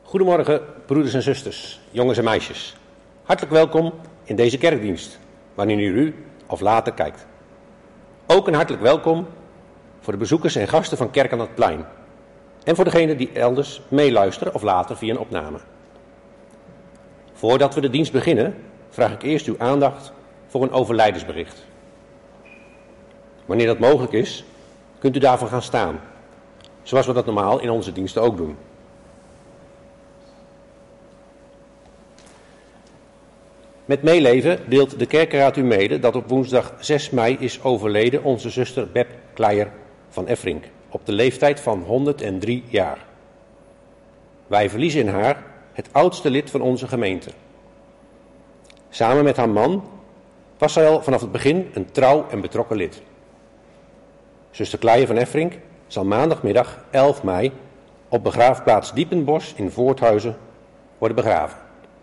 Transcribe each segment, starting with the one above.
Goedemorgen, broeders en zusters, jongens en meisjes. Hartelijk welkom in deze kerkdienst, wanneer u of later kijkt. Ook een hartelijk welkom voor de bezoekers en gasten van Kerk aan het Plein. En voor degenen die elders meeluisteren of later via een opname. Voordat we de dienst beginnen, vraag ik eerst uw aandacht voor een overlijdensbericht. Wanneer dat mogelijk is, kunt u daarvoor gaan staan. Zoals we dat normaal in onze diensten ook doen. Met meeleven deelt de kerkenraad u mede dat op woensdag 6 mei is overleden onze zuster Beb Kleijer van Efrink, op de leeftijd van 103 jaar. Wij verliezen in haar het oudste lid van onze gemeente. Samen met haar man was zij al vanaf het begin een trouw en betrokken lid. Zuster Kleijer van Efrink zal maandagmiddag 11 mei op begraafplaats Diepenbos in Voorthuizen worden begraven.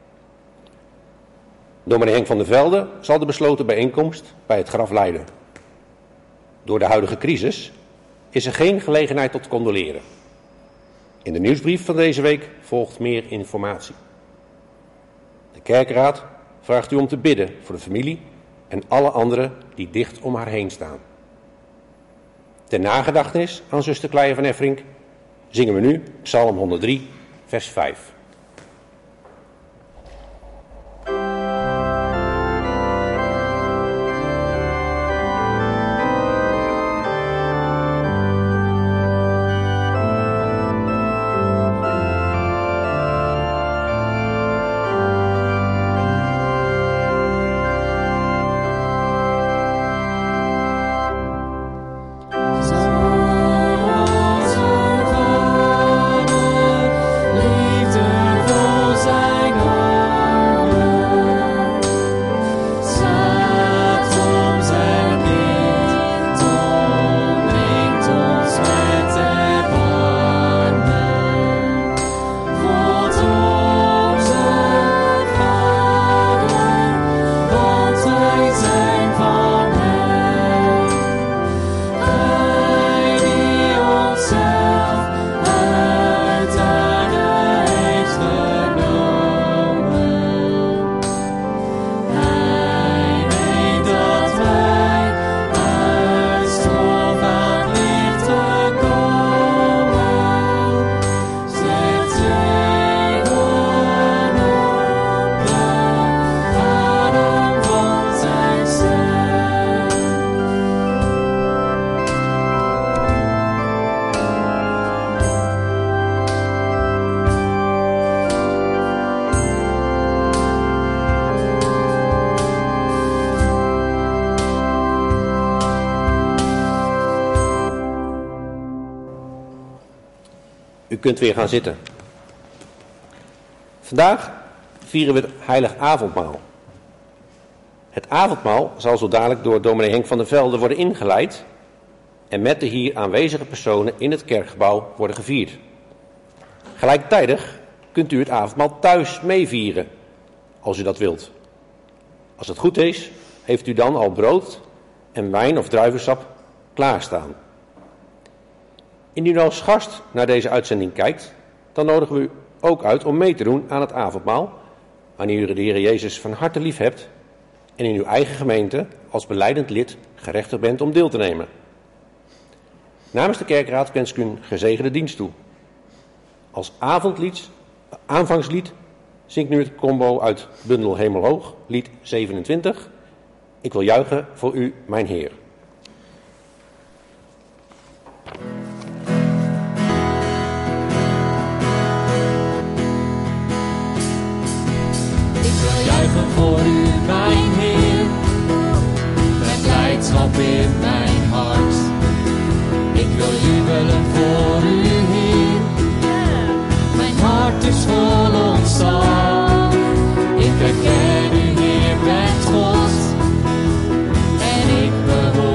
Dominee Henk van der Velde zal de besloten bijeenkomst bij het graf leiden. Door de huidige crisis is er geen gelegenheid tot condoleren. In de nieuwsbrief van deze week volgt meer informatie. De kerkraad vraagt u om te bidden voor de familie en alle anderen die dicht om haar heen staan. Ter nagedachtenis aan zuster Kleijer van Efrink zingen we nu Psalm 103, vers 5. U kunt weer gaan zitten. Vandaag vieren we het heilig avondmaal. Het avondmaal zal zo dadelijk door dominee Henk van der Velde worden ingeleid en met de hier aanwezige personen in het kerkgebouw worden gevierd. Gelijktijdig kunt u het avondmaal thuis meevieren, als u dat wilt. Als het goed is, heeft u dan al brood en wijn of druivensap klaarstaan. Indien u als gast naar deze uitzending kijkt, dan nodigen we u ook uit om mee te doen aan het avondmaal, wanneer u de Heer Jezus van harte lief hebt en in uw eigen gemeente als belijdend lid gerechtigd bent om deel te nemen. Namens de kerkraad wens ik u een gezegende dienst toe. Als aanvangslied zingt nu het combo uit bundel Hemelhoog, lied 27. Ik wil juichen voor u, mijn Heer. Voor u, mijn Heer, met blijdschap in mijn hart. Ik wil jubelen voor u, Heer, mijn hart is vol ontzag. Ik herken u, Heer, bent God, en ik behoor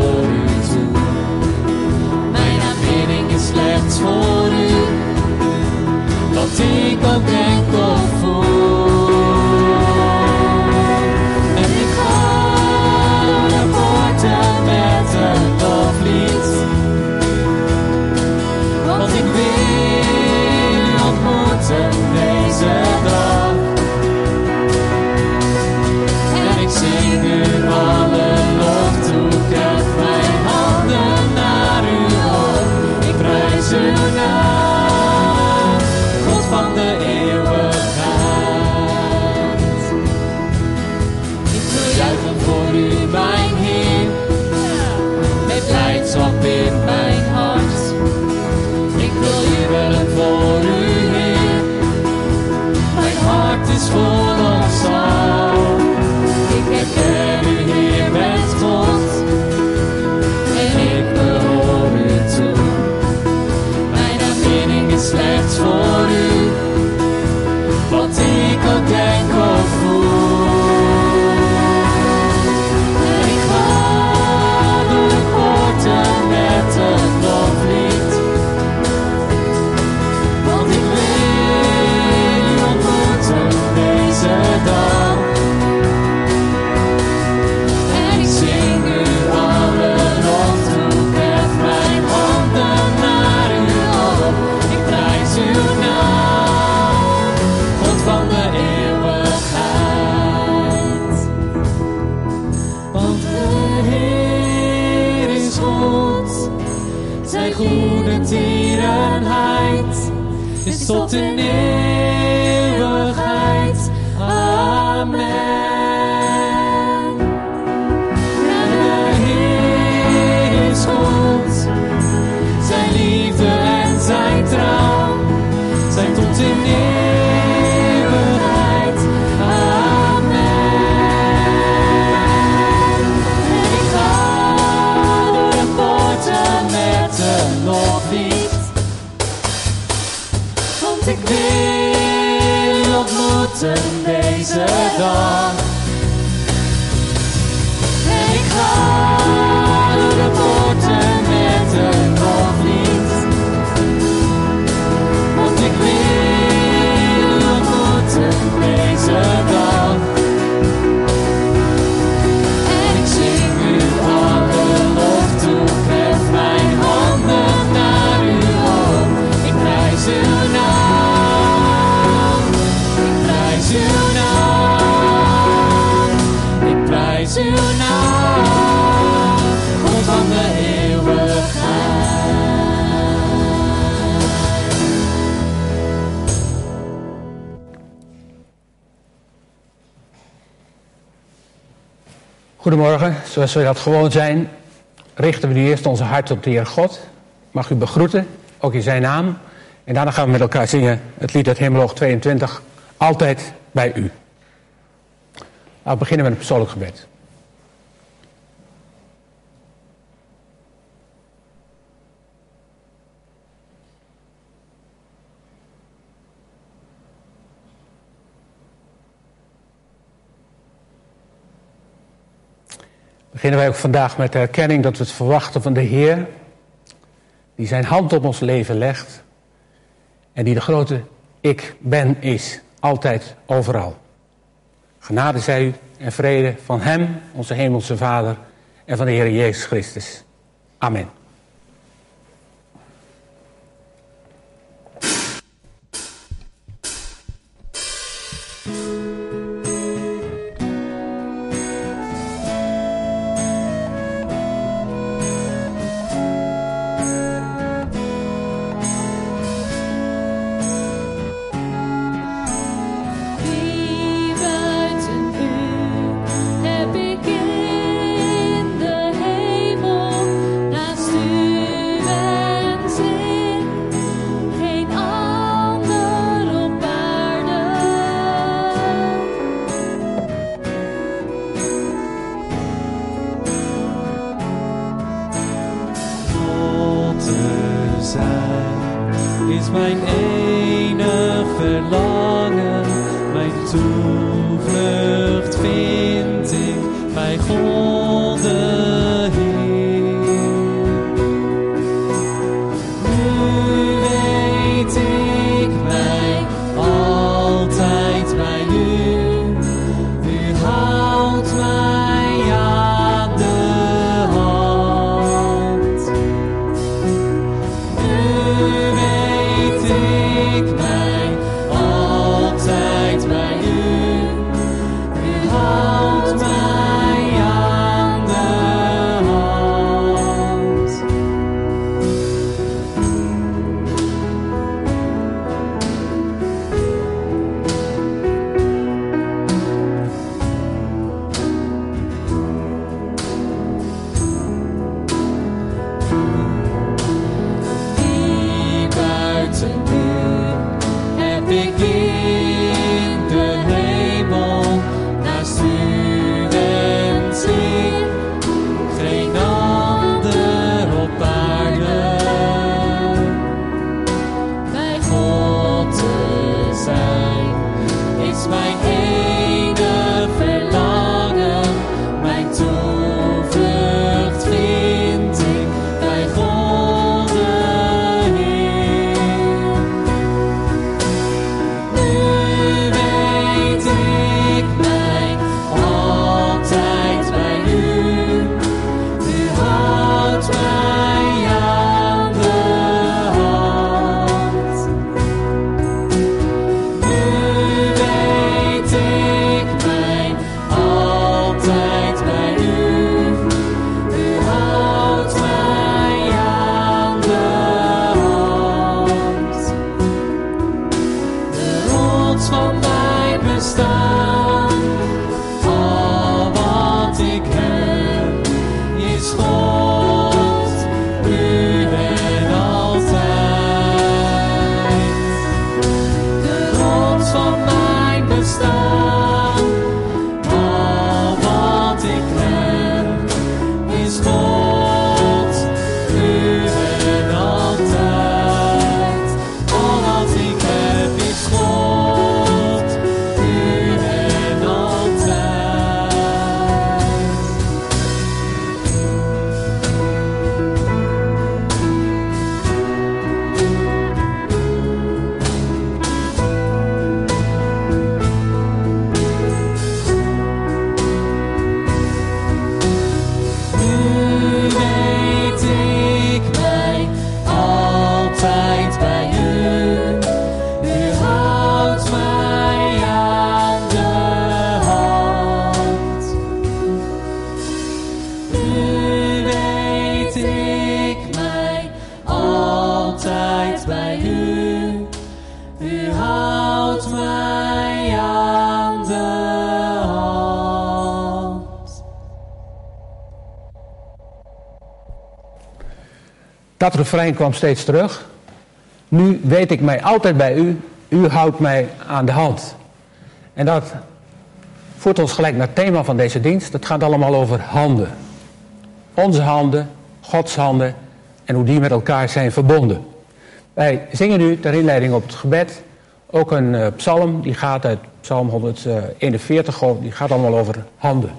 Zijn goede tierenheid is tot in eeuwigheid. Amen. Ja, de Heer is goed. Zijn liefde en zijn trouw zijn tot in eeuwigheid. Amen. En ik ga door de poorten met een loflied, want ik wil u ontmoeten deze dag. En ik ga door de poorten met een loflied, want ik wil u ontmoeten deze dag. En ik zing u alle lof toe, hef mijn handen naar u op. Ik prijs uw naam, ik prijs uw naam, ik prijs uw naam, God van de eeuwigheid. Goedemorgen, zoals we dat gewoon zijn, richten we nu eerst onze hart op de Heer God. Mag u begroeten, ook in zijn naam. En daarna gaan we met elkaar zingen het lied uit Hymnoloog 22, Altijd bij u. Laten we beginnen met een persoonlijk gebed. Beginnen wij ook vandaag met de erkenning dat we het verwachten van de Heer, die zijn hand op ons leven legt en die de grote ik ben is, altijd, overal. Genade zij u en vrede van hem, onze hemelse Vader, en van de Heer Jezus Christus. Amen. Wie buiten u heb ik in de hemel, naast u en zin, geen ander op aarde. God te zijn is mijn enig verlangen, mijn toevlucht vind ik bij God de Heer. Nu weet ik mij altijd bij u, u houdt mij aan de hand. Nu weet ik mij altijd bij u, u houdt mij aan de hand. Die buiten u Dat refrein kwam steeds terug. Nu weet ik mij altijd bij u. U houdt mij aan de hand. En dat voert ons gelijk naar het thema van deze dienst. Het gaat allemaal over handen. Onze handen, Gods handen en hoe die met elkaar zijn verbonden. Wij zingen nu ter inleiding op het gebed ook een psalm. Die gaat uit Psalm 141. Die gaat allemaal over handen.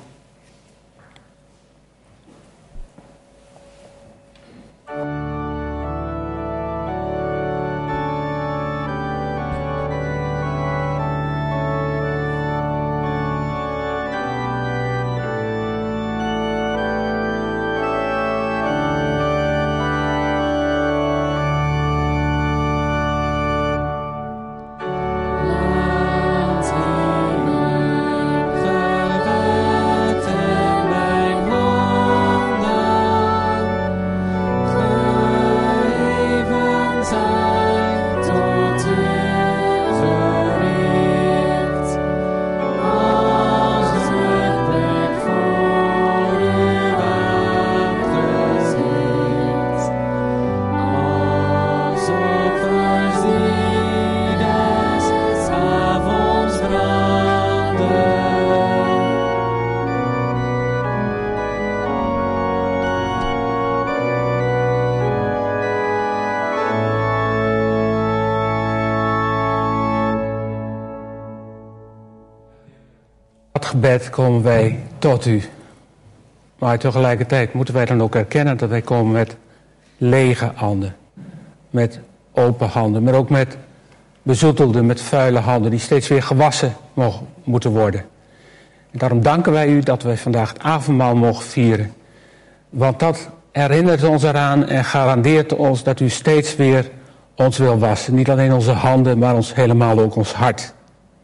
Gebed komen wij tot u. Maar tegelijkertijd moeten wij dan ook erkennen dat wij komen met lege handen. Met open handen, maar ook met bezoedelde, met vuile handen die steeds weer gewassen moeten worden. En daarom danken wij u dat wij vandaag het avondmaal mogen vieren. Want dat herinnert ons eraan en garandeert ons dat u steeds weer ons wil wassen. Niet alleen onze handen, maar ons helemaal ook ons hart.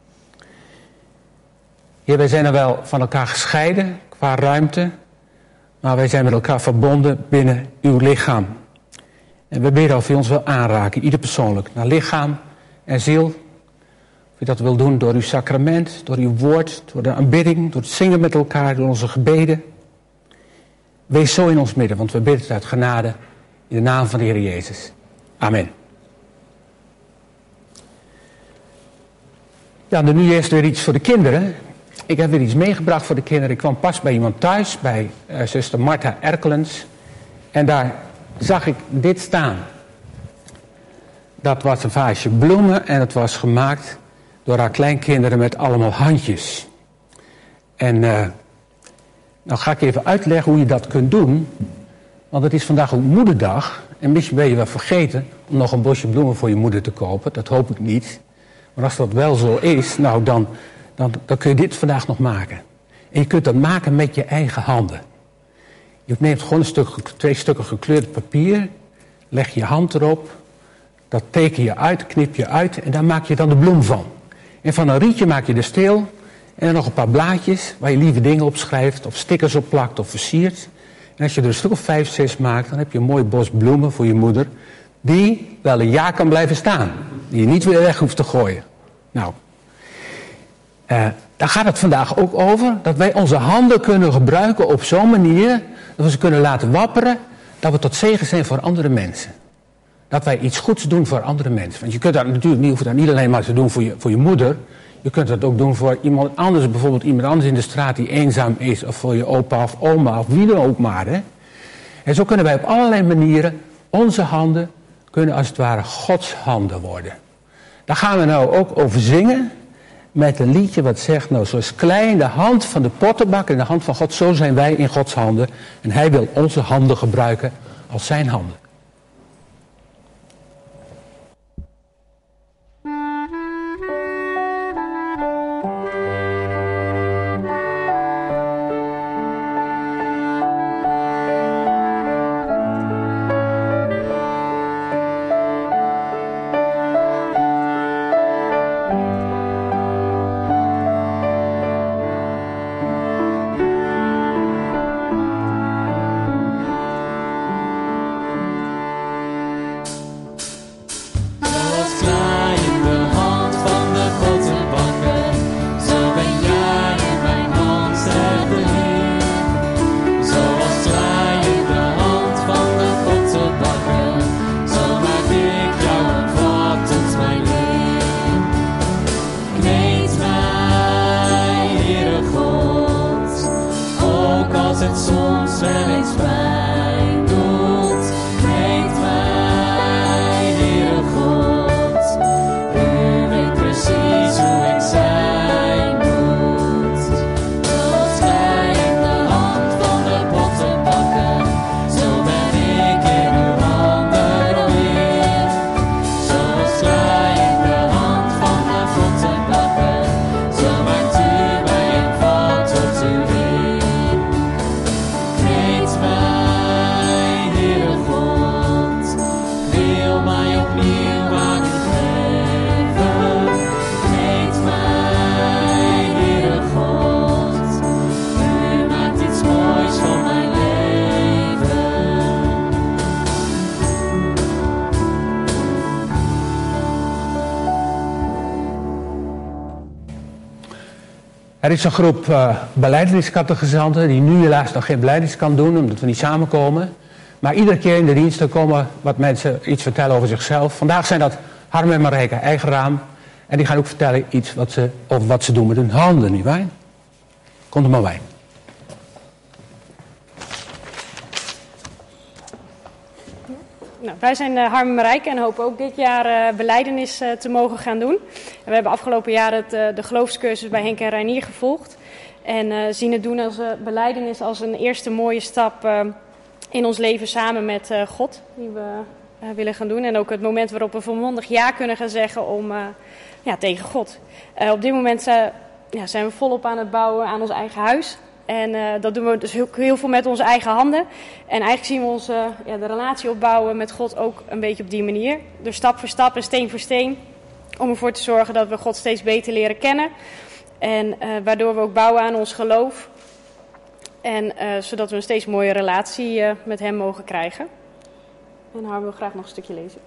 Heer, wij zijn er wel van elkaar gescheiden qua ruimte, maar wij zijn met elkaar verbonden binnen uw lichaam. En we bidden of u ons wil aanraken, ieder persoonlijk, naar lichaam en ziel. Of u dat wil doen door uw sacrament, door uw woord, door de aanbidding, door het zingen met elkaar, door onze gebeden. Wees zo in ons midden, want we bidden het uit genade in de naam van de Heer Jezus. Amen. Ja, dan nu eerst weer iets voor de kinderen. Ik heb weer iets meegebracht voor de kinderen. Ik kwam pas bij iemand thuis, bij zuster Marta Erkelens. En daar zag ik dit staan. Dat was een vaasje bloemen en het was gemaakt door haar kleinkinderen met allemaal handjes. En nou ga ik even uitleggen hoe je dat kunt doen. Want het is vandaag ook moederdag. En misschien ben je wel vergeten om nog een bosje bloemen voor je moeder te kopen. Dat hoop ik niet. Maar als dat wel zo is, nou dan kun je dit vandaag nog maken. En je kunt dat maken met je eigen handen. Je neemt gewoon 2 stukken gekleurd papier. Leg je hand erop. Dat teken je uit, knip je uit. En daar maak je dan de bloem van. En van een rietje maak je de steel. En dan nog een paar blaadjes waar je lieve dingen op schrijft. Of stickers op plakt of versiert. En als je er een stuk of 5, 6 maakt, dan heb je een mooi bos bloemen voor je moeder. Die wel een jaar kan blijven staan. Die je niet weer weg hoeft te gooien. Nou, daar gaat het vandaag ook over. Dat wij onze handen kunnen gebruiken op zo'n manier. Dat we ze kunnen laten wapperen. Dat we tot zegen zijn voor andere mensen. Dat wij iets goeds doen voor andere mensen. Want je kunt dat natuurlijk niet, hoeft dat niet alleen maar te doen voor je moeder. Je kunt dat ook doen voor iemand anders. Bijvoorbeeld iemand anders in de straat die eenzaam is. Of voor je opa of oma of wie dan ook maar. Hè. En zo kunnen wij op allerlei manieren onze handen kunnen als het ware Gods handen worden. Daar gaan we nou ook over zingen. Met een liedje wat zegt, nou zoals klein de hand van de pottenbakker in de hand van God, zo zijn wij in Gods handen. En hij wil onze handen gebruiken als zijn handen. als wel eens pijn doet. Kneed mij, Heere God. U weet precies hoe ik zijn moet. Zoals gij in de hand van de pottenbakker, zo ben ik in uw handen, o Heer. Zoals gij in de hand van de pottenbakker, zo maakt u mij en valt tot u weer. Kneed mij, Heere God, wil mij opnieuw aan u geven. Kneed mij, Heere God, u maakt iets moois van mijn leven. Er is een groep belijdeniscatechisanten die nu helaas nog geen belijdenis kan doen, omdat we niet samenkomen. Maar iedere keer in de diensten komen wat mensen iets vertellen over zichzelf. Vandaag zijn dat Harm en Marijke Eigenraam. En die gaan ook vertellen iets over wat ze doen met hun handen, nietwaar? Komt er maar bij. Nou, wij zijn Harm en Marijke en hopen ook dit jaar belijdenis te mogen gaan doen. En we hebben afgelopen jaar de geloofscursus bij Henk en Reinier gevolgd. En zien het doen als belijdenis als een eerste mooie stap in ons leven samen met God. Die we willen gaan doen. En ook het moment waarop we volmondig ja kunnen gaan zeggen tegen God. Op dit moment zijn we volop aan het bouwen aan ons eigen huis. En dat doen we dus heel veel met onze eigen handen. En eigenlijk zien we de relatie opbouwen met God ook een beetje op die manier. Door stap voor stap en steen voor steen. Om ervoor te zorgen dat we God steeds beter leren kennen. En waardoor we ook bouwen aan ons geloof. En zodat we een steeds mooie relatie met hem mogen krijgen. En Harm wil graag nog een stukje lezen.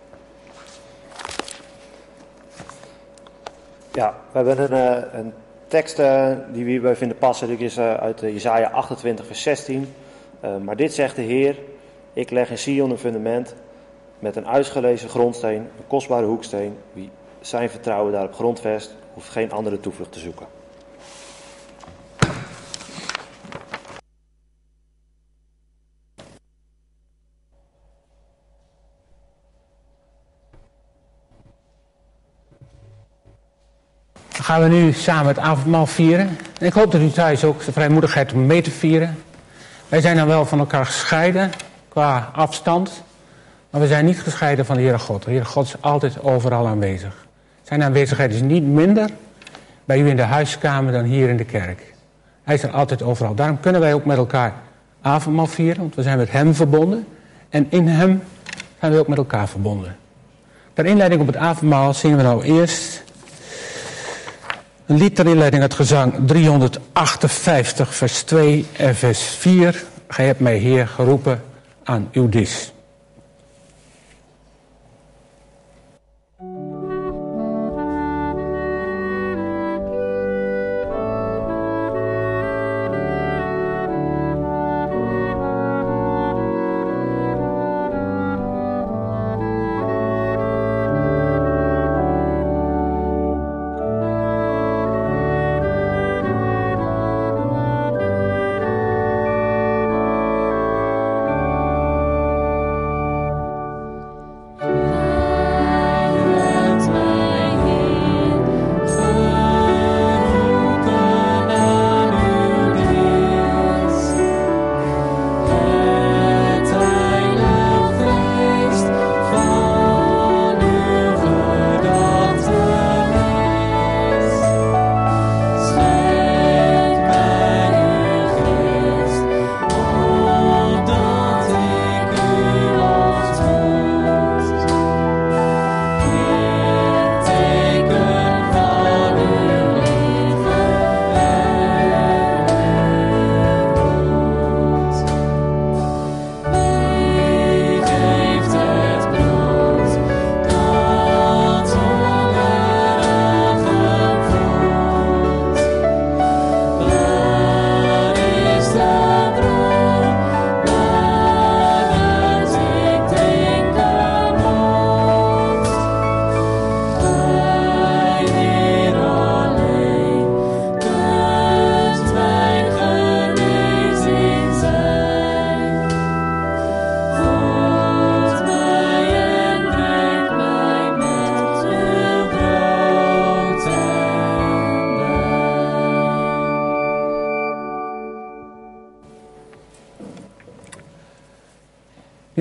Ja, we hebben een tekst die we hierbij vinden passen. Dit is uit Jesaja 28 vers 16. Maar dit zegt de Heer: ik leg in Sion een fundament met een uitgelezen grondsteen, een kostbare hoeksteen. Wie zijn vertrouwen daarop grondvest, hoeft geen andere toevlucht te zoeken. Dan gaan we nu samen het avondmaal vieren. En ik hoop dat u thuis ook de vrijmoedigheid om mee te vieren. Wij zijn dan wel van elkaar gescheiden qua afstand. Maar we zijn niet gescheiden van de Heere God. De Heere God is altijd overal aanwezig. Zijn aanwezigheid is niet minder bij u in de huiskamer dan hier in de kerk. Hij is er altijd overal. Daarom kunnen wij ook met elkaar avondmaal vieren. Want we zijn met hem verbonden. En in hem zijn we ook met elkaar verbonden. Ter inleiding op het avondmaal zingen we nou eerst een lied ter inleiding uit gezang 358 vers 2 en vers 4. Gij hebt mij, Heer, geroepen aan uw dis.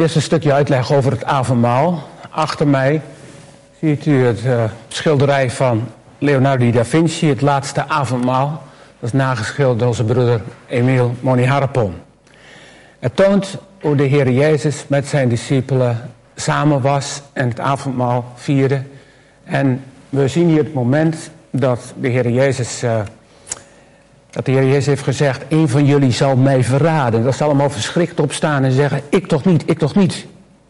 Eerst een stukje uitleg over het avondmaal. Achter mij ziet u het schilderij van Leonardo da Vinci, het laatste avondmaal. Dat is nageschilderd door onze broeder Emile Moniharpon. Het toont hoe de Heer Jezus met zijn discipelen samen was en het avondmaal vierde. En we zien hier het moment dat de Heer Jezus heeft gezegd: een van jullie zal mij verraden. Dat ze allemaal verschrikt opstaan en zeggen: ik toch niet, ik toch niet.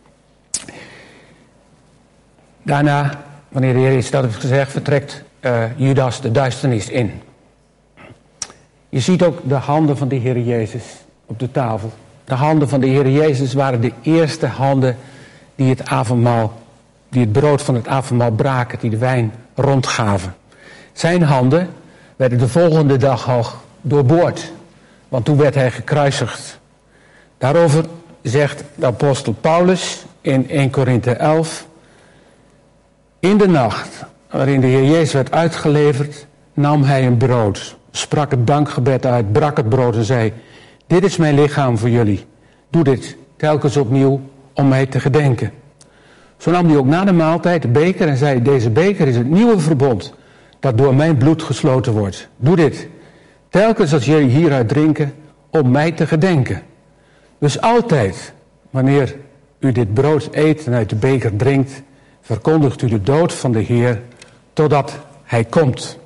Daarna, wanneer de Heer Jezus dat heeft gezegd, vertrekt Judas de duisternis in. Je ziet ook de handen van de Heer Jezus op de tafel. De handen van de Heer Jezus waren de eerste handen die het brood van het avondmaal braken, die de wijn rondgaven. Zijn handen werden de volgende dag al doorboord, want toen werd hij gekruisigd. Daarover zegt de apostel Paulus in 1 Korinthe 11... in de nacht waarin de Heer Jezus werd uitgeleverd, nam hij een brood, sprak het dankgebed uit, brak het brood en zei: dit is mijn lichaam voor jullie. Doe dit telkens opnieuw om mij te gedenken. Zo nam hij ook na de maaltijd de beker en zei: deze beker is het nieuwe verbond dat door mijn bloed gesloten wordt. Doe dit telkens als jullie hieruit drinken om mij te gedenken. Dus altijd wanneer u dit brood eet en uit de beker drinkt, verkondigt u de dood van de Heer totdat hij komt.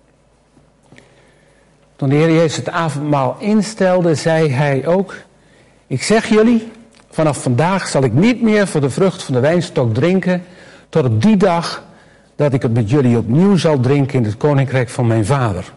Toen de Heer Jezus het avondmaal instelde, zei hij ook: ik zeg jullie, vanaf vandaag zal ik niet meer van de vrucht van de wijnstok drinken, tot op die dag dat ik het met jullie opnieuw zal drinken in het koninkrijk van mijn Vader.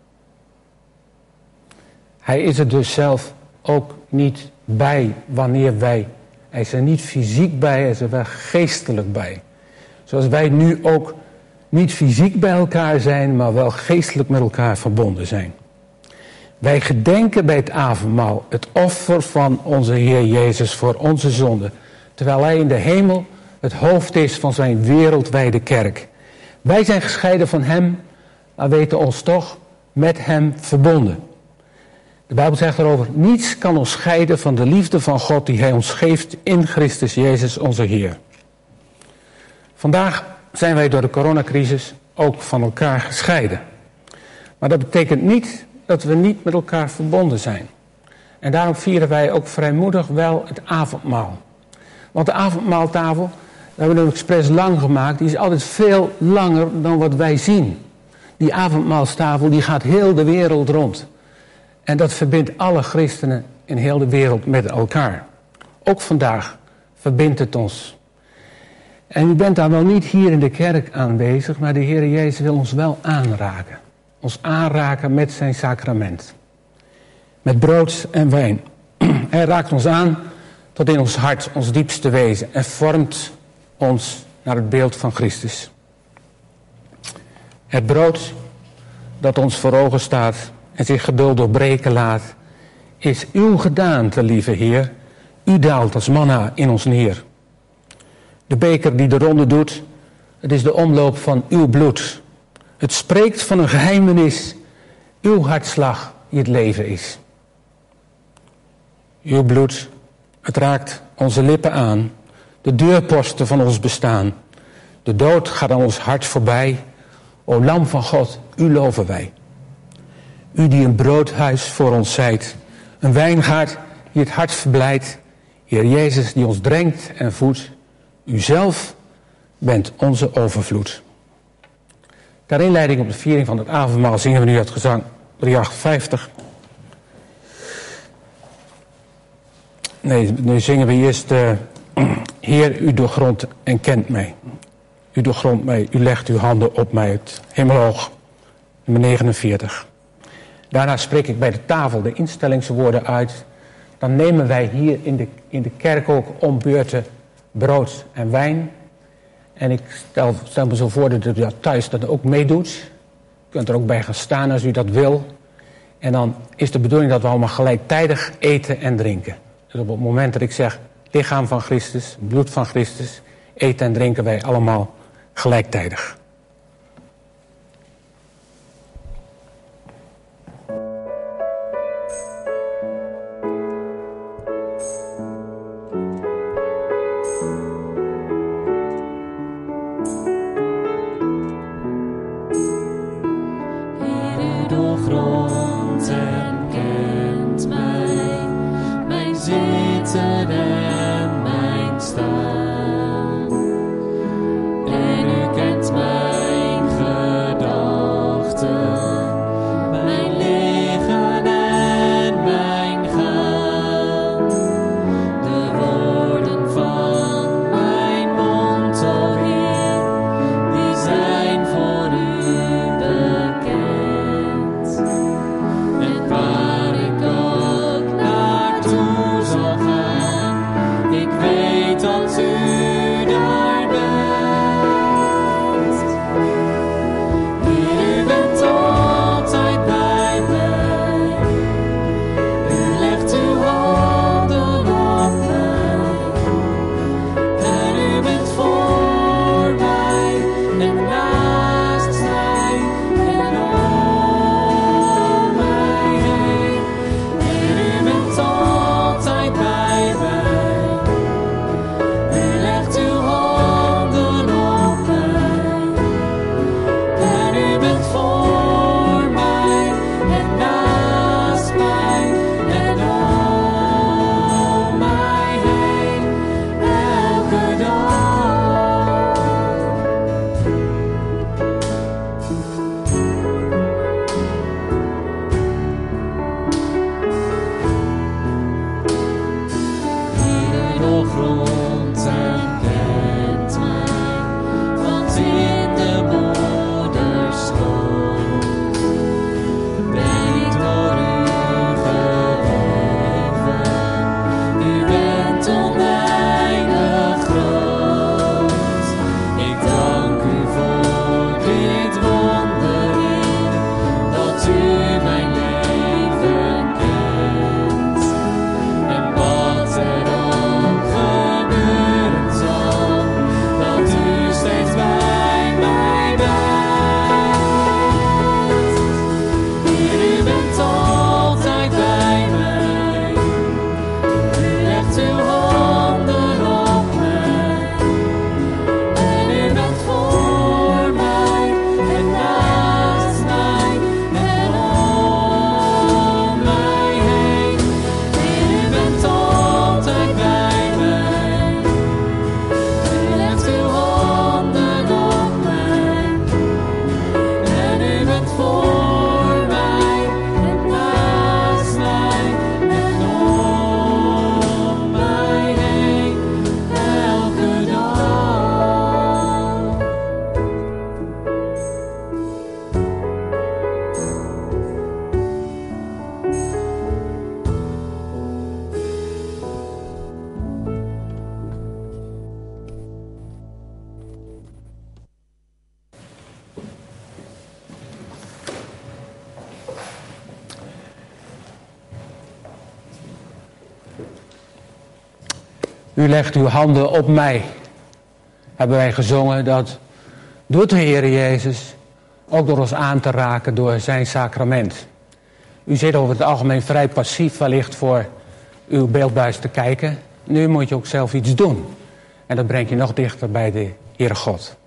Hij is er dus zelf ook niet bij wanneer wij. Hij is er niet fysiek bij, hij is er wel geestelijk bij. Zoals wij nu ook niet fysiek bij elkaar zijn, maar wel geestelijk met elkaar verbonden zijn. Wij gedenken bij het avondmaal het offer van onze Heer Jezus voor onze zonden, terwijl hij in de hemel het hoofd is van zijn wereldwijde kerk. Wij zijn gescheiden van hem, maar weten ons toch met hem verbonden. De Bijbel zegt erover: niets kan ons scheiden van de liefde van God die hij ons geeft in Christus Jezus onze Heer. Vandaag zijn wij door de coronacrisis ook van elkaar gescheiden. Maar dat betekent niet dat we niet met elkaar verbonden zijn. En daarom vieren wij ook vrijmoedig wel het avondmaal. Want de avondmaaltafel, we hebben hem expres lang gemaakt, die is altijd veel langer dan wat wij zien. Die avondmaalstafel die gaat heel de wereld rond. En dat verbindt alle christenen in heel de wereld met elkaar. Ook vandaag verbindt het ons. En u bent daar wel niet hier in de kerk aanwezig, maar de Heer Jezus wil ons wel aanraken. Ons aanraken met zijn sacrament. Met brood en wijn. Hij raakt ons aan tot in ons hart, ons diepste wezen. En vormt ons naar het beeld van Christus. Het brood dat ons voor ogen staat en zich geduld doorbreken laat, is uw gedaante, lieve Heer. U daalt als manna in ons neer. De beker die de ronde doet, het is de omloop van uw bloed. Het spreekt van een geheimenis, uw hartslag die het leven is. Uw bloed, het raakt onze lippen aan, de deurposten van ons bestaan. De dood gaat aan ons hart voorbij. O Lam van God, u loven wij. U die een broodhuis voor ons zijt, een wijngaard die het hart verblijdt. Heer Jezus die ons drenkt en voedt, u zelf bent onze overvloed. Ter inleiding op de viering van het avondmaal zingen we nu het gezang 358. Nee, nu zingen we eerst Heer, u doorgrondt en kent mij. U doorgrondt mij, u legt uw handen op mij, het hemelhoog, nummer 49. Daarna spreek ik bij de tafel de instellingswoorden uit. Dan nemen wij hier in de kerk ook om beurten brood en wijn. En ik stel me zo voor dat u dat thuis dat ook meedoet. U kunt er ook bij gaan staan als u dat wil. En dan is de bedoeling dat we allemaal gelijktijdig eten en drinken. Dus op het moment dat ik zeg lichaam van Christus, bloed van Christus, eten en drinken wij allemaal gelijktijdig. U legt uw handen op mij. Hebben wij gezongen, dat doet de Heer Jezus ook door ons aan te raken door zijn sacrament. U zit over het algemeen vrij passief wellicht voor uw beeldbuis te kijken. Nu moet je ook zelf iets doen. En dat brengt je nog dichter bij de Heere God.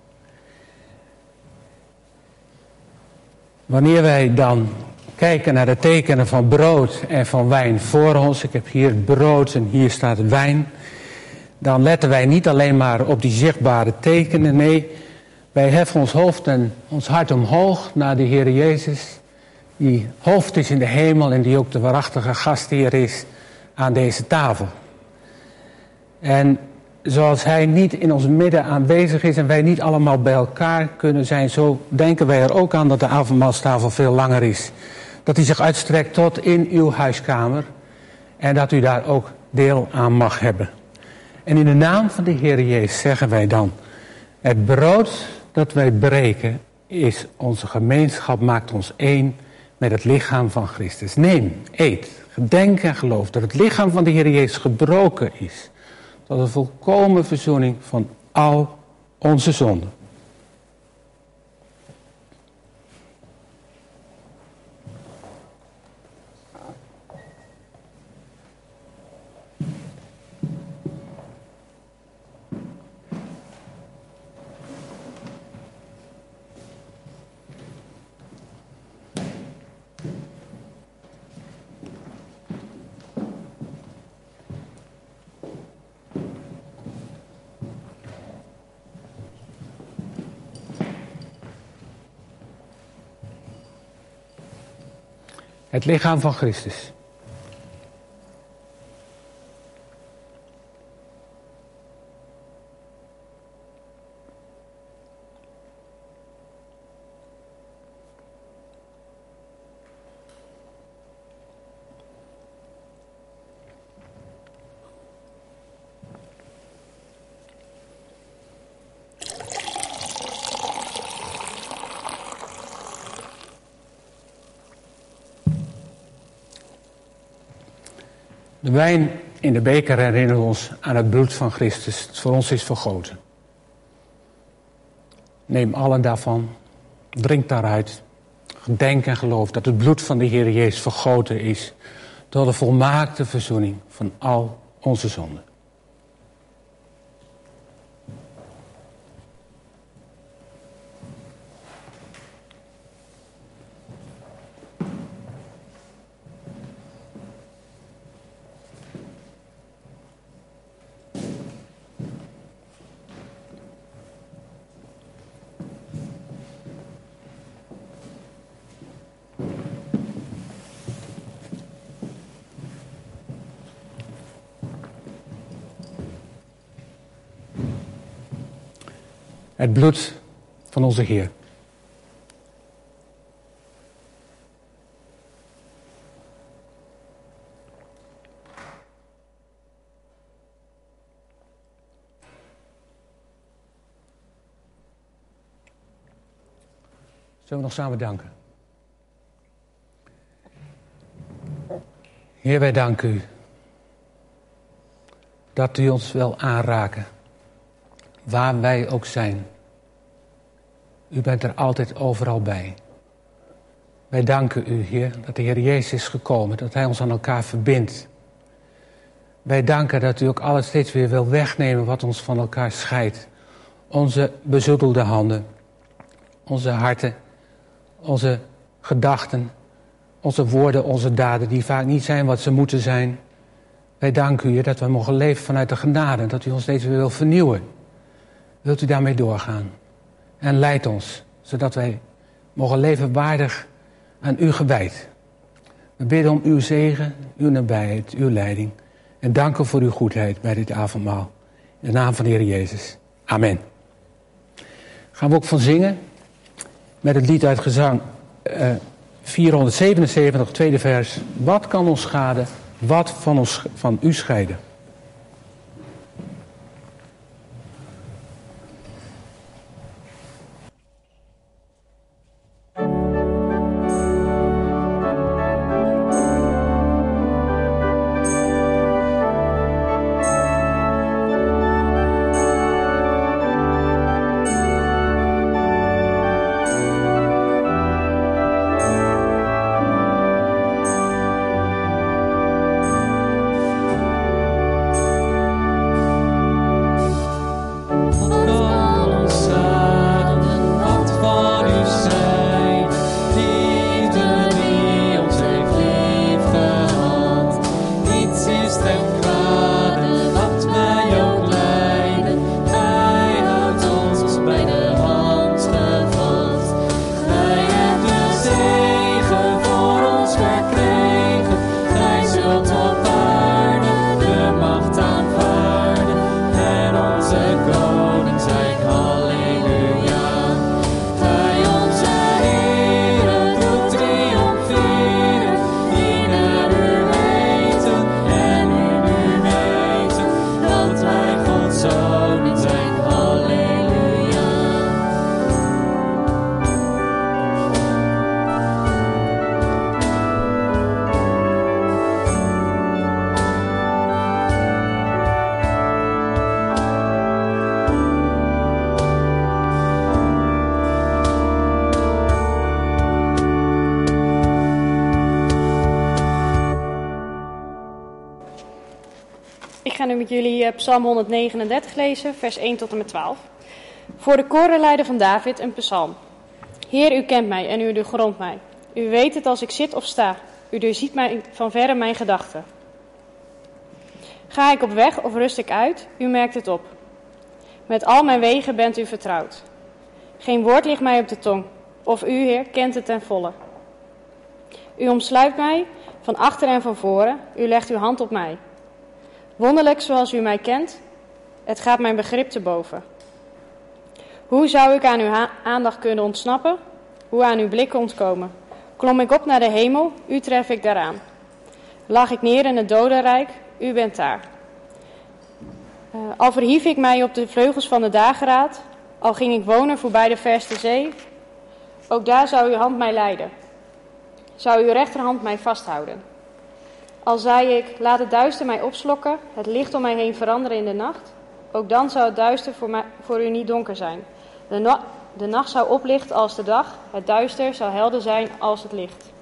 Wanneer wij dan kijken naar de tekenen van brood en van wijn voor ons. Ik heb hier het brood en hier staat het wijn. Dan letten wij niet alleen maar op die zichtbare tekenen. Nee, wij heffen ons hoofd en ons hart omhoog naar de Heer Jezus. Die hoofd is in de hemel en die ook de waarachtige gastheer is aan deze tafel. En zoals hij niet in ons midden aanwezig is en wij niet allemaal bij elkaar kunnen zijn, zo denken wij er ook aan dat de avondmaalstafel veel langer is. Dat hij zich uitstrekt tot in uw huiskamer en dat u daar ook deel aan mag hebben. En in de naam van de Heer Jezus zeggen wij dan, het brood dat wij breken is onze gemeenschap, maakt ons één met het lichaam van Christus. Neem, eet, gedenk en geloof dat het lichaam van de Heer Jezus gebroken is. Tot een volkomen verzoening van al onze zonden. Het lichaam van Christus. De wijn in de beker herinnert ons aan het bloed van Christus, dat voor ons is vergoten. Neem allen daarvan, drink daaruit, gedenk en geloof dat het bloed van de Heer Jezus vergoten is tot de volmaakte verzoening van al onze zonden. Het bloed van onze Heer. Zullen we nog samen danken? Heer, wij danken u dat u ons wil aanraken, waar wij ook zijn. U bent er altijd overal bij. Wij danken u, Heer, dat de Heer Jezus is gekomen, dat hij ons aan elkaar verbindt. Wij danken dat u ook alles steeds weer wil wegnemen wat ons van elkaar scheidt. Onze bezoedelde handen, onze harten, onze gedachten, onze woorden, onze daden, die vaak niet zijn wat ze moeten zijn. Wij danken u, Heer, dat we mogen leven vanuit de genade en dat u ons steeds weer wil vernieuwen. Wilt u daarmee doorgaan? En leid ons, zodat wij mogen leven waardig aan u gewijd. We bidden om uw zegen, uw nabijheid, uw leiding. En danken voor uw goedheid bij dit avondmaal. In de naam van de Heer Jezus. Amen. Gaan we ook van zingen met het lied uit gezang 477, tweede vers. Wat kan ons schaden? Wat van u scheiden? jullie Psalm 139 lezen, vers 1 tot en met 12. Voor de korenleider van David een psalm. Heer, u kent mij en u doorgrondt mij. U weet het als ik zit of sta. U doorziet mij van verre mijn gedachten. Ga ik op weg of rust ik uit? U merkt het op. Met al mijn wegen bent u vertrouwd. Geen woord ligt mij op de tong. Of u, Heer, kent het ten volle. U omsluit mij van achter en van voren. U legt uw hand op mij. Wonderlijk zoals u mij kent. Het gaat mijn begrip te boven. Hoe zou ik aan uw aandacht kunnen ontsnappen? Hoe aan uw blikken ontkomen? Klom ik op naar de hemel, u tref ik daaraan. Lag ik neer in het dodenrijk, u bent daar. Al verhief ik mij op de vleugels van de dageraad, al ging ik wonen voorbij de verste zee, ook daar zou uw hand mij leiden. Zou uw rechterhand mij vasthouden. Al zei ik, laat het duister mij opslokken, het licht om mij heen veranderen in de nacht, ook dan zou het duister voor u niet donker zijn. De nacht zou oplichten als de dag, het duister zou helder zijn als het licht.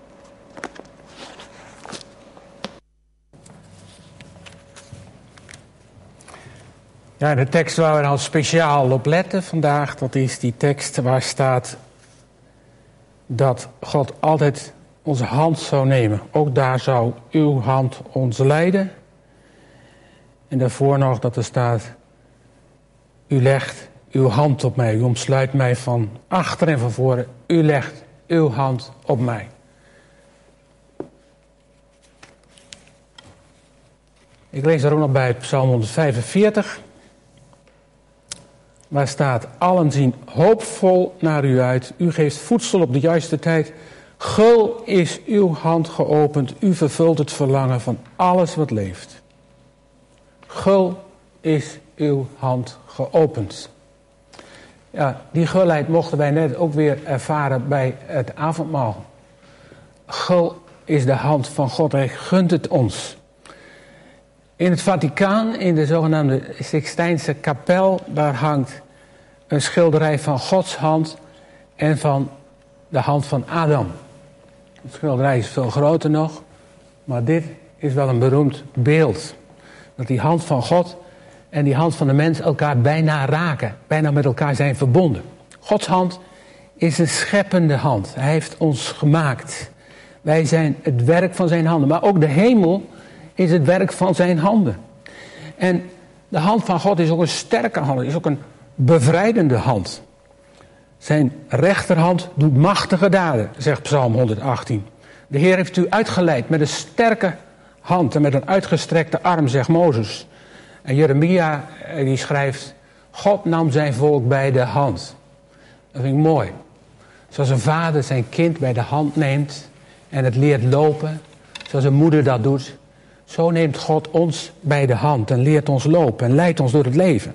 Ja, de tekst waar we dan speciaal op letten vandaag, dat is die tekst waar staat dat God altijd onze hand zou nemen. Ook daar zou uw hand ons leiden. En daarvoor nog dat er staat, u legt uw hand op mij, u omsluit mij van achter en van voren, u legt uw hand op mij. Ik lees daar ook nog bij Psalm 145. Waar staat, allen zien hoopvol naar u uit. U geeft voedsel op de juiste tijd. Gul is uw hand geopend. U vervult het verlangen van alles wat leeft. Gul is uw hand geopend. Ja, die gulheid mochten wij net ook weer ervaren bij het avondmaal. Gul is de hand van God. Hij gunt het ons. In het Vaticaan, in de zogenaamde Sixtijnse kapel, daar hangt een schilderij van Gods hand en van de hand van Adam. Het schilderij is veel groter nog, maar dit is wel een beroemd beeld. Dat die hand van God en die hand van de mens elkaar bijna raken, bijna met elkaar zijn verbonden. Gods hand is een scheppende hand. Hij heeft ons gemaakt. Wij zijn het werk van zijn handen, maar ook de hemel is het werk van zijn handen. En de hand van God is ook een sterke hand, is ook een bevrijdende hand. Zijn rechterhand doet machtige daden, zegt Psalm 118. De Heer heeft u uitgeleid met een sterke hand en met een uitgestrekte arm, zegt Mozes. En Jeremia die schrijft, God nam zijn volk bij de hand. Dat vind ik mooi. Zoals een vader zijn kind bij de hand neemt en het leert lopen, zoals een moeder dat doet. Zo neemt God ons bij de hand en leert ons lopen en leidt ons door het leven.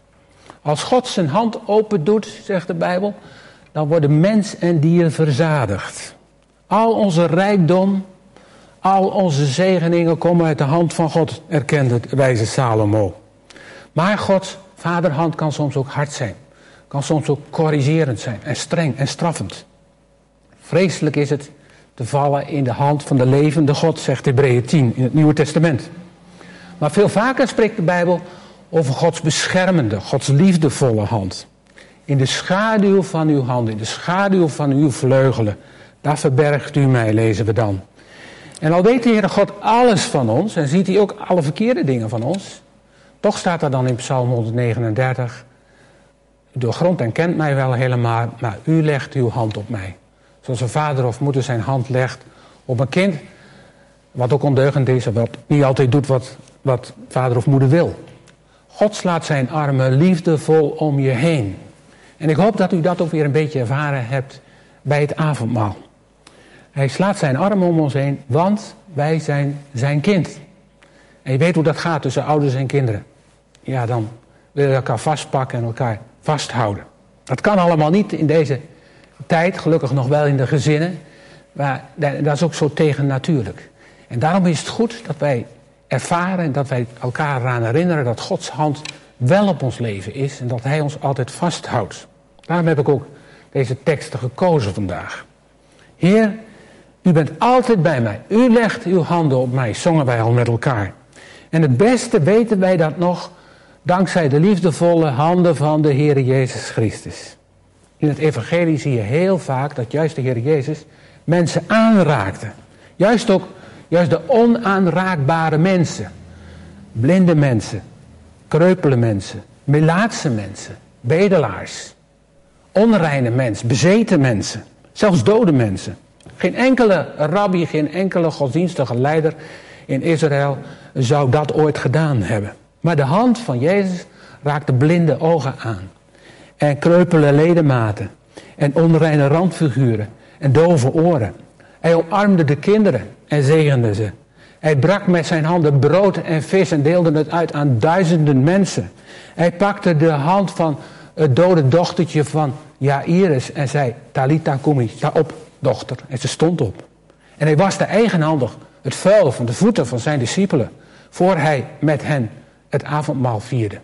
Als God zijn hand open doet, zegt de Bijbel, dan worden mens en dier verzadigd. Al onze rijkdom, al onze zegeningen komen uit de hand van God, erkende de wijze Salomo. Maar Gods vaderhand kan soms ook hard zijn. Kan soms ook corrigerend zijn en streng en straffend. Vreselijk is het te vallen in de hand van de levende God, zegt Hebreeën 10 in het Nieuwe Testament. Maar veel vaker spreekt de Bijbel over Gods beschermende, Gods liefdevolle hand. In de schaduw van uw hand, in de schaduw van uw vleugelen, daar verbergt u mij, lezen we dan. En al weet de Heere God alles van ons en ziet hij ook alle verkeerde dingen van ons, toch staat er dan in Psalm 139, u doorgrondt en kent mij wel helemaal, maar u legt uw hand op mij. Zoals een vader of moeder zijn hand legt op een kind, wat ook ondeugend is, of wat niet altijd doet wat vader of moeder wil. God slaat zijn armen liefdevol om je heen. En ik hoop dat u dat ook weer een beetje ervaren hebt bij het avondmaal. Hij slaat zijn armen om ons heen, want wij zijn zijn kind. En je weet hoe dat gaat tussen ouders en kinderen. Ja, dan willen we elkaar vastpakken en elkaar vasthouden. Dat kan allemaal niet in deze tijd, gelukkig nog wel in de gezinnen. Maar dat is ook zo tegennatuurlijk. En daarom is het goed dat wij ervaren en dat wij elkaar eraan herinneren dat Gods hand wel op ons leven is en dat hij ons altijd vasthoudt. Daarom heb ik ook deze teksten gekozen vandaag. Heer, u bent altijd bij mij. U legt uw handen op mij, zongen wij al met elkaar. En het beste weten wij dat nog dankzij de liefdevolle handen van de Heer Jezus Christus. In het evangelie zie je heel vaak dat juist de Heer Jezus mensen aanraakte. Juist de onaanraakbare mensen. Blinde mensen, kreupele mensen, melaatse mensen, bedelaars, onreine mensen, bezeten mensen, zelfs dode mensen. Geen enkele rabbi, geen enkele godsdienstige leider in Israël zou dat ooit gedaan hebben. Maar de hand van Jezus raakte blinde ogen aan. En kreupele ledematen. En onreine randfiguren. En dove oren. Hij omarmde de kinderen en zegende ze. Hij brak met zijn handen brood en vis en deelde het uit aan duizenden mensen. Hij pakte de hand van het dode dochtertje van Jairus en zei: Talita kumi, sta op, dochter. En ze stond op. En hij waste eigenhandig het vuil van de voeten van zijn discipelen, voor hij met hen het avondmaal vierde.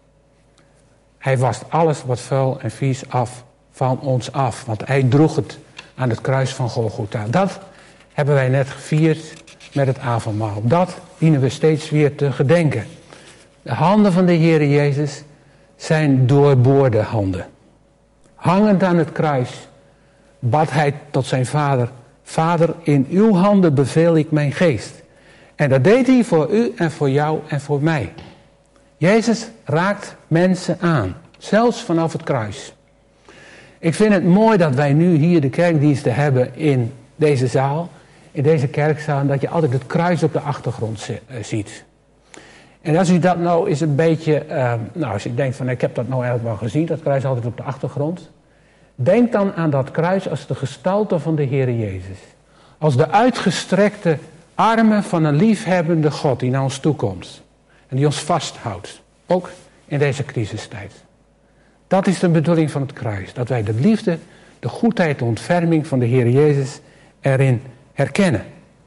Hij wast alles wat vuil en vies van ons af, want hij droeg het aan het kruis van Golgotha. Dat hebben wij net gevierd met het avondmaal. Dat dienen we steeds weer te gedenken. De handen van de Heer Jezus zijn doorboorde handen. Hangend aan het kruis bad hij tot zijn vader: Vader, in uw handen beveel ik mijn geest. En dat deed hij voor u en voor jou en voor mij. Jezus raakt mensen aan, zelfs vanaf het kruis. Ik vind het mooi dat wij nu hier de kerkdiensten hebben in deze zaal, in deze kerkzaal, dat je altijd het kruis op de achtergrond ziet. En als u dat nou eens een beetje, als je denkt van ik heb dat nou eigenlijk wel gezien, dat kruis altijd op de achtergrond. Denk dan aan dat kruis als de gestalte van de Heer Jezus. Als de uitgestrekte armen van een liefhebbende God die naar ons toe komt. En die ons vasthoudt. Ook in deze crisistijd. Dat is de bedoeling van het kruis. Dat wij de liefde, de goedheid, de ontferming van de Heer Jezus erin herkennen.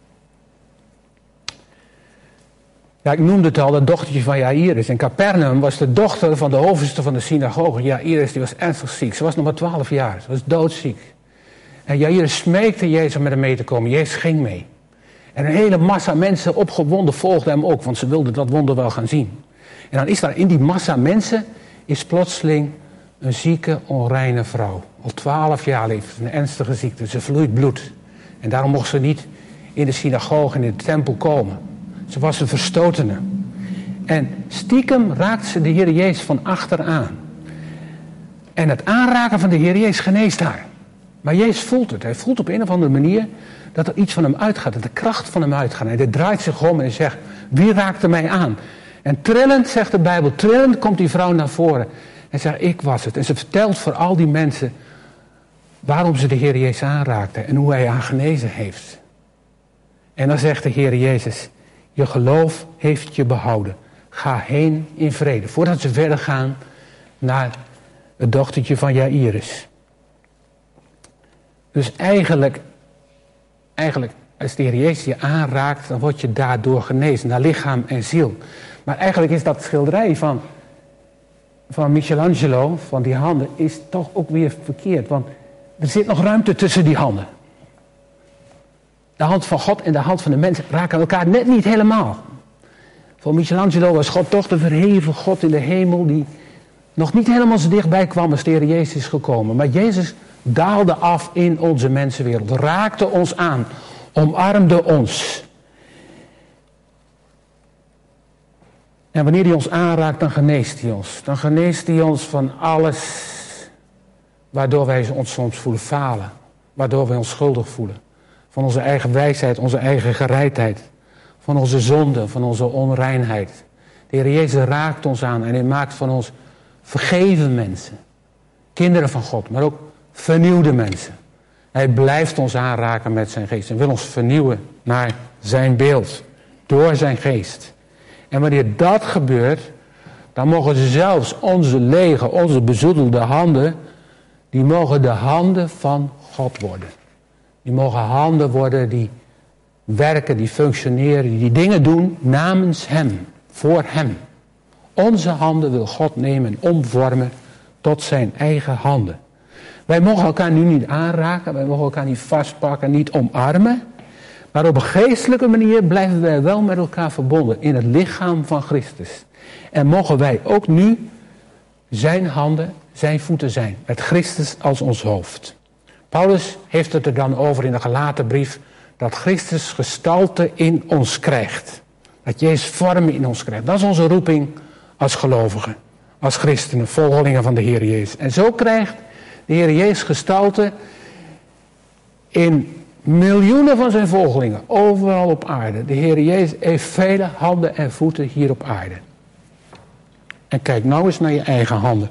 Ja, ik noemde het al, dat dochtertje van Jairus. In Capernaum was de dochter van de hoofdste van de synagoge. Jairus, die was ernstig ziek. Ze was nog maar 12 jaar. Ze was doodziek. En Jairus smeekte Jezus om met hem mee te komen. Jezus ging mee. En een hele massa mensen opgewonden volgden hem ook. Want ze wilden dat wonder wel gaan zien. En dan is daar in die massa mensen is plotseling een zieke, onreine vrouw. Al 12 jaar leeft een ernstige ziekte. Ze vloeit bloed. En daarom mocht ze niet in de synagoge en in de tempel komen. Ze was een verstotene. En stiekem raakt ze de Heer Jezus van achteraan. En het aanraken van de Heer Jezus geneest haar. Maar Jezus voelt het. Hij voelt op een of andere manier dat er iets van hem uitgaat. Dat de kracht van hem uitgaat. En hij draait zich om en zegt: wie raakte mij aan? En trillend, zegt de Bijbel, trillend komt die vrouw naar voren. En zegt: ik was het. En ze vertelt voor al die mensen waarom ze de Heer Jezus aanraakte. En hoe hij haar genezen heeft. En dan zegt de Heer Jezus: je geloof heeft je behouden. Ga heen in vrede. Voordat ze verder gaan naar het dochtertje van Jairus. Dus eigenlijk als de Heer Jezus je aanraakt, dan word je daardoor genezen. Naar lichaam en ziel. Maar eigenlijk is dat schilderij van Michelangelo, van die handen, is toch ook weer verkeerd. Want er zit nog ruimte tussen die handen. De hand van God en de hand van de mens raken elkaar net niet helemaal. Voor Michelangelo was God toch de verheven God in de hemel die nog niet helemaal zo dichtbij kwam als de Heer Jezus is gekomen. Maar Jezus daalde af in onze mensenwereld, raakte ons aan, omarmde ons. En wanneer hij ons aanraakt, dan geneest hij ons. Dan geneest hij ons van alles waardoor wij ons soms voelen falen. Waardoor wij ons schuldig voelen. Van onze eigen wijsheid, onze eigen gereidheid. Van onze zonde, van onze onreinheid. De Heer Jezus raakt ons aan en hij maakt van ons vergeven mensen. Kinderen van God, maar ook vernieuwde mensen. Hij blijft ons aanraken met zijn geest en wil ons vernieuwen naar zijn beeld. Door zijn geest. En wanneer dat gebeurt, dan mogen zelfs onze lege, onze bezoedelde handen, die mogen de handen van God worden. Die mogen handen worden die werken, die functioneren, die dingen doen namens hem, voor hem. Onze handen wil God nemen en omvormen tot zijn eigen handen. Wij mogen elkaar nu niet aanraken, wij mogen elkaar niet vastpakken, niet omarmen. Maar op een geestelijke manier blijven wij wel met elkaar verbonden in het lichaam van Christus. En mogen wij ook nu zijn handen, zijn voeten zijn, met Christus als ons hoofd. Paulus heeft het er dan over in de Galatenbrief, dat Christus gestalte in ons krijgt. Dat Jezus vorm in ons krijgt. Dat is onze roeping als gelovigen, als christenen, volgelingen van de Heer Jezus. En zo krijgt de Heer Jezus gestalte in miljoenen van zijn volgelingen, overal op aarde. De Heer Jezus heeft vele handen en voeten hier op aarde. En kijk nou eens naar je eigen handen.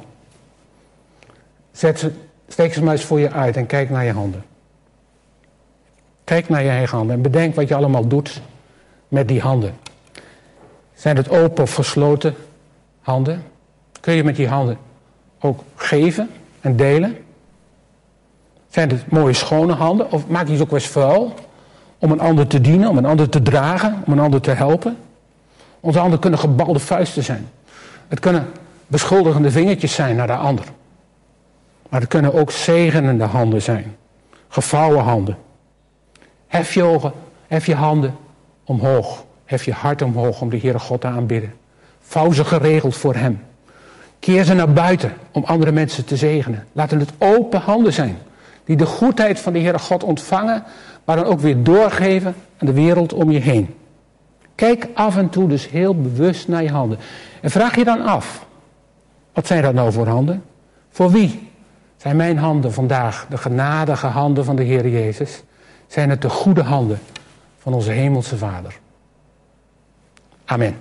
Steek ze maar eens voor je uit en kijk naar je handen. Kijk naar je eigen handen en bedenk wat je allemaal doet met die handen. Zijn het open of gesloten handen? Kun je met die handen ook geven en delen? Zijn het mooie schone handen? Of maak je ze ook wel eens vuil? Om een ander te dienen, om een ander te dragen, om een ander te helpen? Onze handen kunnen gebalde vuisten zijn. Het kunnen beschuldigende vingertjes zijn naar de ander. Maar het kunnen ook zegenende handen zijn. Gevouwen handen. Hef je ogen, hef je handen omhoog. Hef je hart omhoog om de Heere God te aanbidden. Vouw ze geregeld voor Hem. Keer ze naar buiten om andere mensen te zegenen. Laten het open handen zijn. Die de goedheid van de Heere God ontvangen, maar dan ook weer doorgeven aan de wereld om je heen. Kijk af en toe dus heel bewust naar je handen. En vraag je dan af, wat zijn dat nou voor handen? Voor wie zijn mijn handen vandaag de genadige handen van de Heer Jezus? Zijn het de goede handen van onze hemelse Vader? Amen.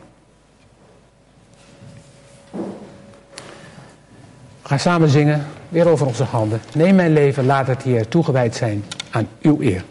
We gaan samen zingen, weer over onze handen. Neem mijn leven, laat het Heer toegewijd zijn aan uw eer.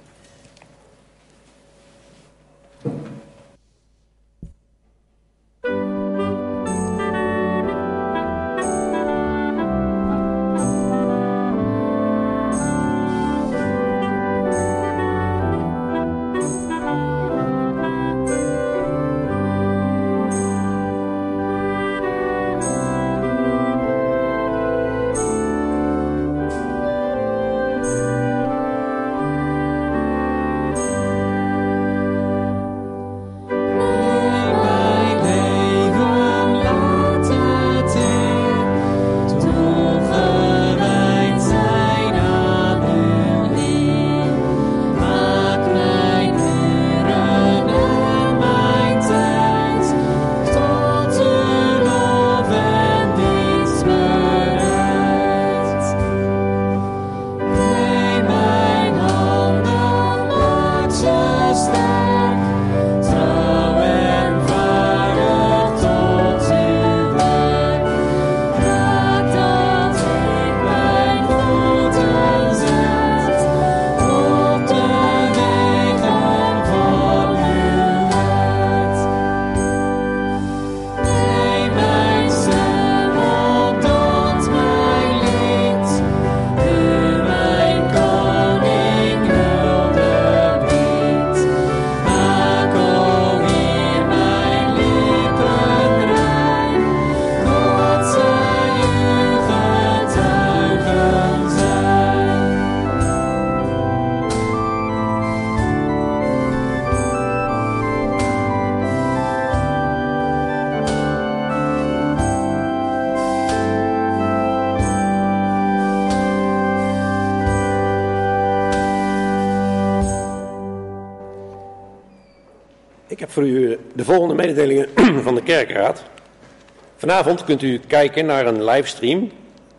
Ik heb voor u de volgende mededelingen van de Kerkraad. Vanavond kunt u kijken naar een livestream.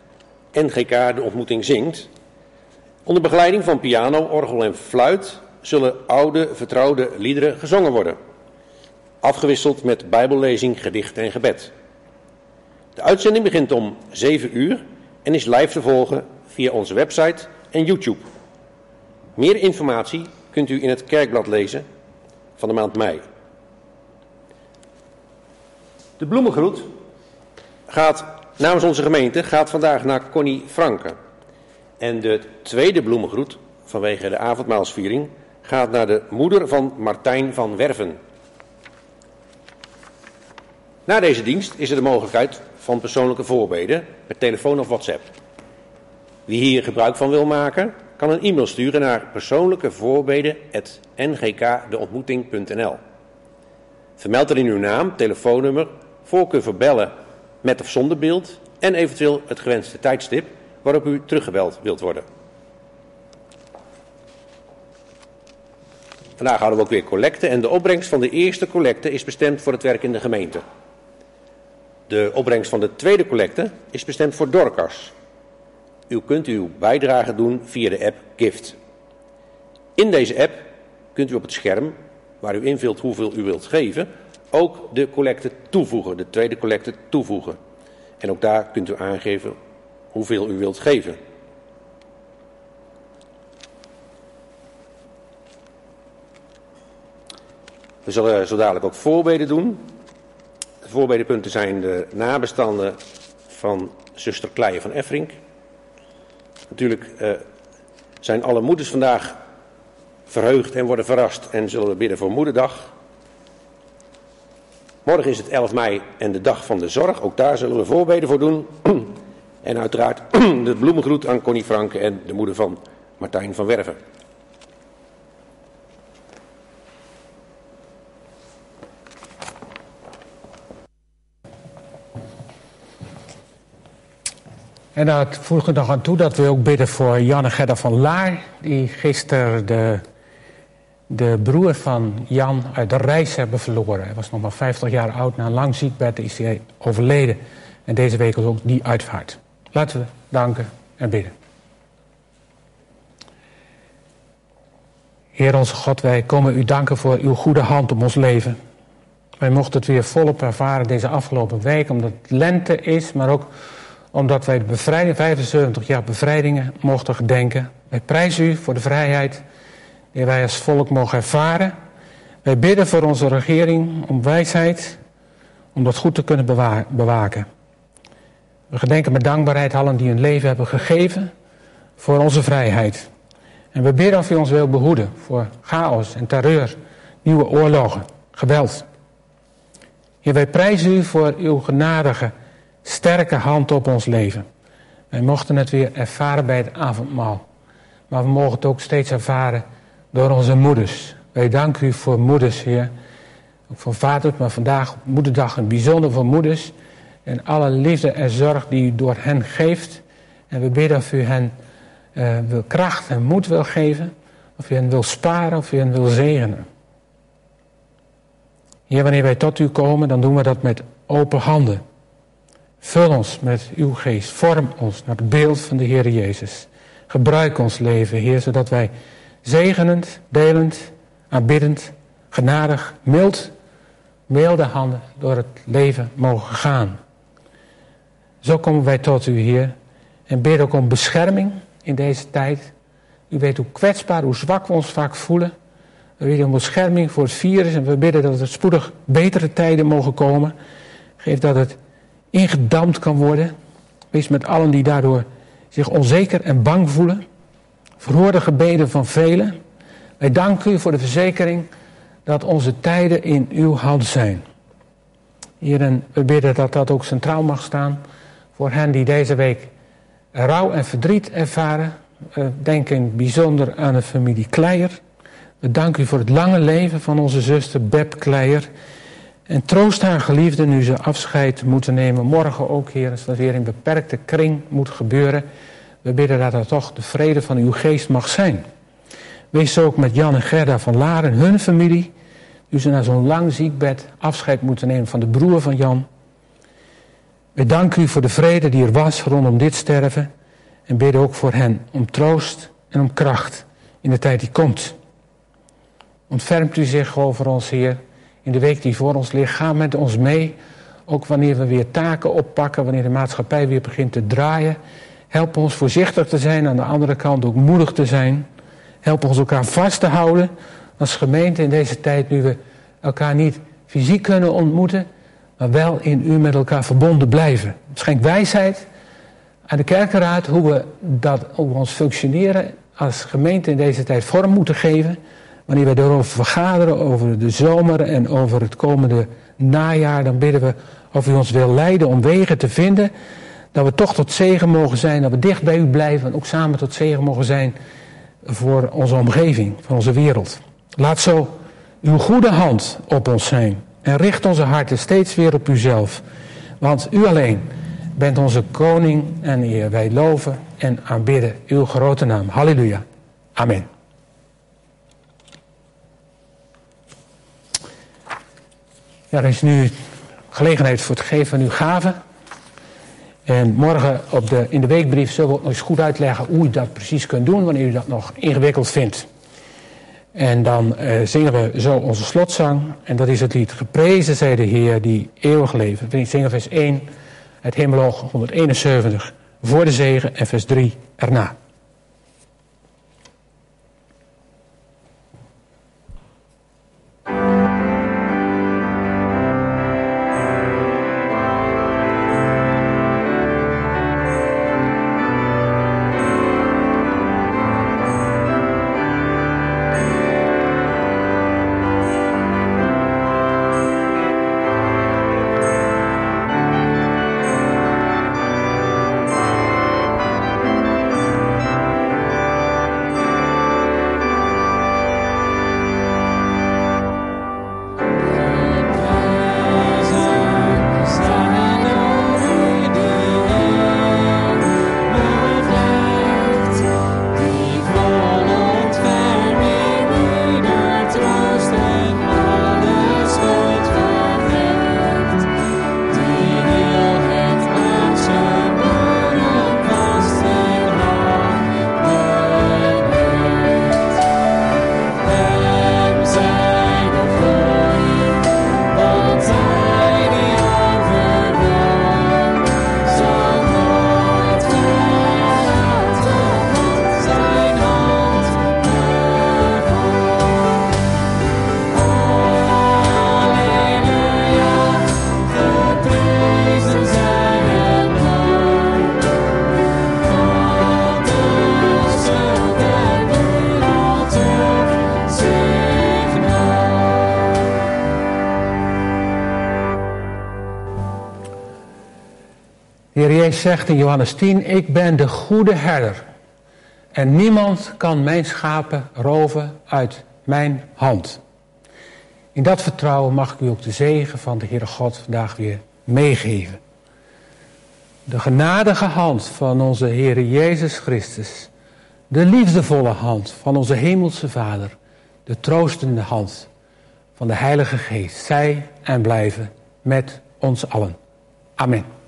NGK De Ontmoeting Zingt. Onder begeleiding van piano, orgel en fluit zullen oude, vertrouwde liederen gezongen worden. Afgewisseld met bijbellezing, gedicht en gebed. De uitzending begint om 7 uur en is live te volgen via onze website en YouTube. Meer informatie kunt u in het kerkblad lezen van de maand mei. De bloemengroet namens onze gemeente gaat vandaag naar Connie Franke. En de tweede bloemengroet vanwege de avondmaalsviering gaat naar de moeder van Martijn van Werven. Na deze dienst is er de mogelijkheid van persoonlijke voorbeden per telefoon of WhatsApp. Wie hier gebruik van wil maken, kan een e-mail sturen naar persoonlijkevoorbeden@ngkdeontmoeting.nl. Vermeld erin uw naam, telefoonnummer, voorkeur voor bellen met of zonder beeld en eventueel het gewenste tijdstip waarop u teruggebeld wilt worden. Vandaag houden we ook weer collecte en de opbrengst van de eerste collecte is bestemd voor het werk in de gemeente. De opbrengst van de tweede collecte is bestemd voor Dorcas. U kunt uw bijdrage doen via de app Gift. In deze app kunt u op het scherm, waar u invult hoeveel u wilt geven, ook de collecte toevoegen, de tweede collecte toevoegen. En ook daar kunt u aangeven hoeveel u wilt geven. We zullen zo dadelijk ook voorbeden doen. De voorbedenpunten zijn de nabestanden van zuster Kleijer van Efrink. Natuurlijk zijn alle moeders vandaag verheugd en worden verrast en zullen we bidden voor Moederdag. Morgen is het 11 mei en de dag van de zorg. Ook daar zullen we voorbeden voor doen. En uiteraard de bloemengroet aan Connie Franke en de moeder van Martijn van Werven. En dat voeg ik nog aan toe dat we ook bidden voor Jan en Gerda van Laar, die gisteren de broer van Jan uit de reis hebben verloren. Hij was nog maar 50 jaar oud, na een lang ziekbed is hij overleden. En deze week was ook die uitvaart. Laten we danken en bidden. Heer onze God, wij komen u danken voor uw goede hand op ons leven. Wij mochten het weer volop ervaren deze afgelopen week, omdat het lente is, maar ook omdat wij de bevrijding, 75 jaar bevrijdingen mochten gedenken. Wij prijzen u voor de vrijheid die wij als volk mogen ervaren. Wij bidden voor onze regering om wijsheid, om dat goed te kunnen bewaken. We gedenken met dankbaarheid allen die hun leven hebben gegeven voor onze vrijheid. En we bidden of u ons wil behoeden voor chaos en terreur, nieuwe oorlogen, geweld. Heer, wij prijzen u voor uw genadige, sterke hand op ons leven. Wij mochten het weer ervaren bij het avondmaal. Maar we mogen het ook steeds ervaren door onze moeders. Wij danken u voor moeders, Heer. Ook voor vaders, maar vandaag op Moederdag een bijzonder voor moeders. En alle liefde en zorg die u door hen geeft. En we bidden of u hen wil kracht en moed wil geven. Of u hen wil sparen, of u hen wil zegenen. Heer, wanneer wij tot u komen, dan doen we dat met open handen. Vul ons met uw geest. Vorm ons naar het beeld van de Heer Jezus. Gebruik ons leven, Heer, zodat wij zegenend, delend, aanbiddend, genadig, milde handen door het leven mogen gaan. Zo komen wij tot u, Heer, en bidden ook om bescherming in deze tijd. U weet hoe kwetsbaar, hoe zwak we ons vaak voelen. We bidden om bescherming voor het virus en we bidden dat er spoedig betere tijden mogen komen. Geef dat het ingedampt kan worden. Wees met allen die daardoor zich onzeker en bang voelen. Verhoor de gebeden van velen. Wij danken u voor de verzekering dat onze tijden in uw hand zijn. Heer, en we bidden dat dat ook centraal mag staan voor hen die deze week rouw en verdriet ervaren. Denk in bijzonder aan de familie Kleijer. We danken u voor het lange leven van onze zuster Beb Kleijer. En troost haar geliefden nu ze afscheid moeten nemen. Morgen ook, Heer, als dat weer in beperkte kring moet gebeuren. We bidden dat er toch de vrede van uw geest mag zijn. Wees zo ook met Jan en Gerda van Laar en hun familie. Nu ze na zo'n lang ziekbed afscheid moeten nemen van de broer van Jan. We danken u voor de vrede die er was rondom dit sterven. En bidden ook voor hen om troost en om kracht in de tijd die komt. Ontfermt u zich over ons, Heer, in de week die voor ons ligt. Ga met ons mee, ook wanneer we weer taken oppakken, wanneer de maatschappij weer begint te draaien. Help ons voorzichtig te zijn, aan de andere kant ook moedig te zijn. Help ons elkaar vast te houden als gemeente in deze tijd, nu we elkaar niet fysiek kunnen ontmoeten, maar wel in u met elkaar verbonden blijven. Schenk wijsheid aan de kerkenraad hoe we ons functioneren als gemeente in deze tijd vorm moeten geven. Wanneer we daarover vergaderen, over de zomer en over het komende najaar, dan bidden we of u ons wil leiden om wegen te vinden, dat we toch tot zegen mogen zijn, dat we dicht bij u blijven en ook samen tot zegen mogen zijn voor onze omgeving, voor onze wereld. Laat zo uw goede hand op ons zijn en richt onze harten steeds weer op uzelf. Want u alleen bent onze koning en Heer. Wij loven en aanbidden uw grote naam. Halleluja. Amen. Ja, er is nu gelegenheid voor het geven van uw gaven. En morgen in de weekbrief zullen we ook nog eens goed uitleggen hoe u dat precies kunt doen, wanneer u dat nog ingewikkeld vindt. En dan zingen we zo onze slotzang. En dat is het lied Geprezen zij de Heer die eeuwig leeft. We zingen vers 1 uit Hymnoloog 171 voor de zegen en vers 3 erna. Heer Jezus zegt in Johannes 10, ik ben de goede herder. En niemand kan mijn schapen roven uit mijn hand. In dat vertrouwen mag ik u ook de zegen van de Heere God vandaag weer meegeven. De genadige hand van onze Heere Jezus Christus. De liefdevolle hand van onze Hemelse Vader. De troostende hand van de Heilige Geest. Zij en blijven met ons allen. Amen.